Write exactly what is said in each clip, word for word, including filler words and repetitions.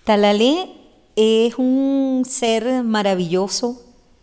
Talalé es un ser maravilloso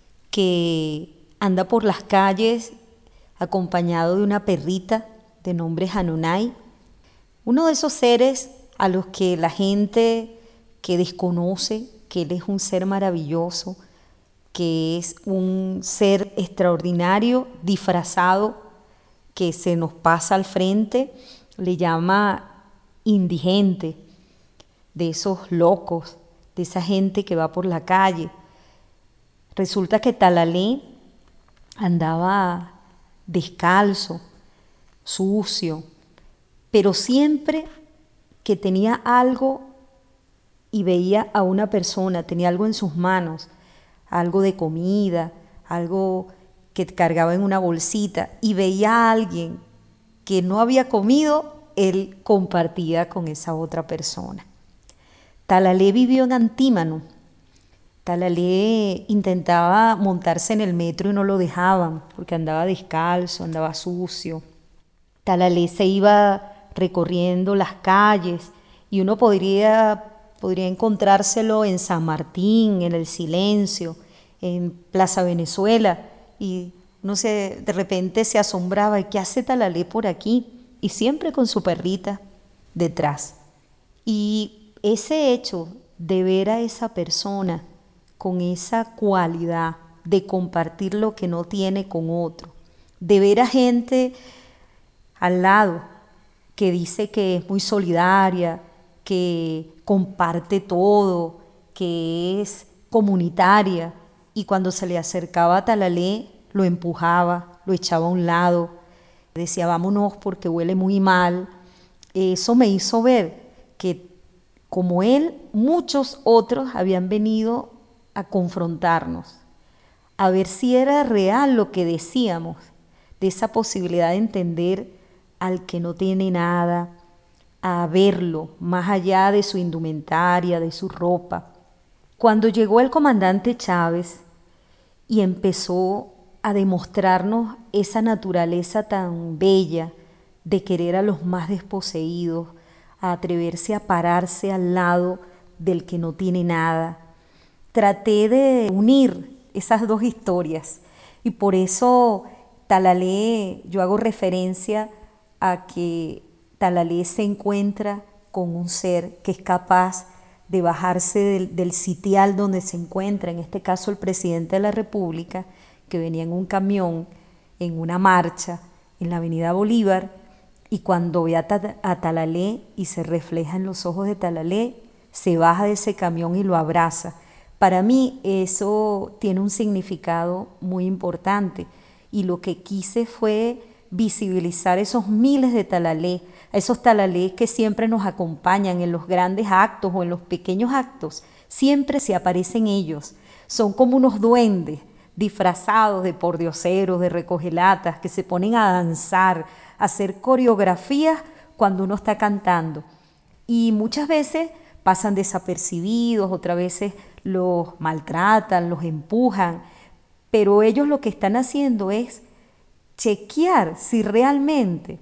que anda por las calles acompañado de una perrita de nombre Hanunay. Uno de esos seres a los que la gente que desconoce que él es un ser maravilloso, que es un ser extraordinario, disfrazado, que se nos pasa al frente, le llama indigente, de esos locos, de esa gente que va por la calle. Resulta que Talalé andaba descalzo, sucio, pero siempre que tenía algo y veía a una persona, tenía algo en sus manos, algo de comida, algo que cargaba en una bolsita, y veía a alguien que no había comido, él compartía con esa otra persona. Talalé vivió en Antímano. Talalé intentaba montarse en el metro y no lo dejaban porque andaba descalzo, andaba sucio. Talalé se iba recorriendo las calles y uno podría, podría encontrárselo en San Martín, en El Silencio, en Plaza Venezuela, y no sé, de repente se asombraba, ¿y qué hace Talalé por aquí? Y siempre con su perrita detrás. Y ese hecho de ver a esa persona con esa cualidad de compartir lo que no tiene con otro, de ver a gente al lado que dice que es muy solidaria, que comparte todo, que es comunitaria, y cuando se le acercaba a Talalé lo empujaba, lo echaba a un lado, decía vámonos porque huele muy mal. Eso me hizo ver que como él, muchos otros habían venido a confrontarnos, a ver si era real lo que decíamos, de esa posibilidad de entender al que no tiene nada, a verlo más allá de su indumentaria, de su ropa. Cuando llegó el comandante Chávez y empezó a demostrarnos esa naturaleza tan bella de querer a los más desposeídos, a atreverse a pararse al lado del que no tiene nada. Traté de unir esas dos historias y por eso Talalé, yo hago referencia a que Talalé se encuentra con un ser que es capaz de bajarse del, del sitial donde se encuentra, en este caso el presidente de la República, que venía en un camión, en una marcha, en la avenida Bolívar, y cuando ve a, ta a Talalé y se refleja en los ojos de Talalé, se baja de ese camión y lo abraza. Para mí eso tiene un significado muy importante y lo que quise fue visibilizar esos miles de Talalé, esos Talalés que siempre nos acompañan en los grandes actos o en los pequeños actos, siempre se aparecen ellos, son como unos duendes disfrazados de pordioseros, de recogelatas, que se ponen a danzar, a hacer coreografías cuando uno está cantando. Y muchas veces pasan desapercibidos, otras veces los maltratan, los empujan, pero ellos lo que están haciendo es chequear si realmente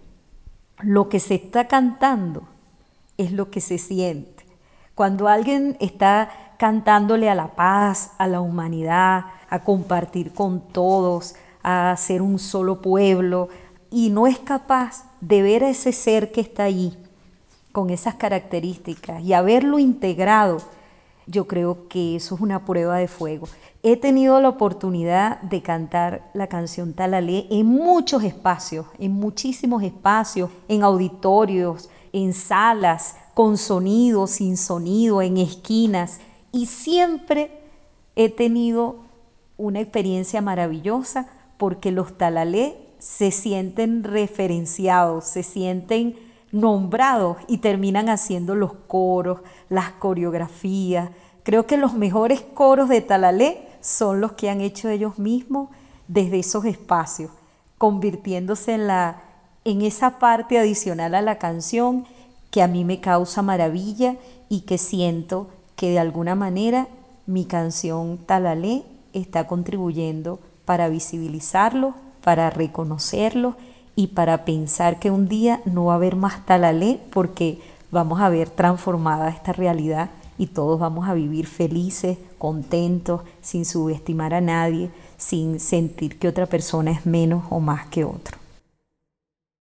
lo que se está cantando es lo que se siente. Cuando alguien está cantándole a la paz, a la humanidad, a compartir con todos, a ser un solo pueblo, y no es capaz de ver a ese ser que está allí con esas características y haberlo integrado, yo creo que eso es una prueba de fuego. He tenido la oportunidad de cantar la canción Talalé en muchos espacios, en muchísimos espacios, en auditorios, en salas, con sonido, sin sonido, en esquinas, y siempre he tenido una experiencia maravillosa porque los Talalé se sienten referenciados, se sienten nombrados y terminan haciendo los coros, las coreografías. Creo que los mejores coros de Talalé son los que han hecho ellos mismos desde esos espacios, convirtiéndose en, la, en esa parte adicional a la canción que a mí me causa maravilla y que siento que de alguna manera mi canción Talalé está contribuyendo para visibilizarlo, para reconocerlo y para pensar que un día no va a haber más Talalé porque vamos a ver transformada esta realidad y todos vamos a vivir felices, contentos, sin subestimar a nadie, sin sentir que otra persona es menos o más que otro.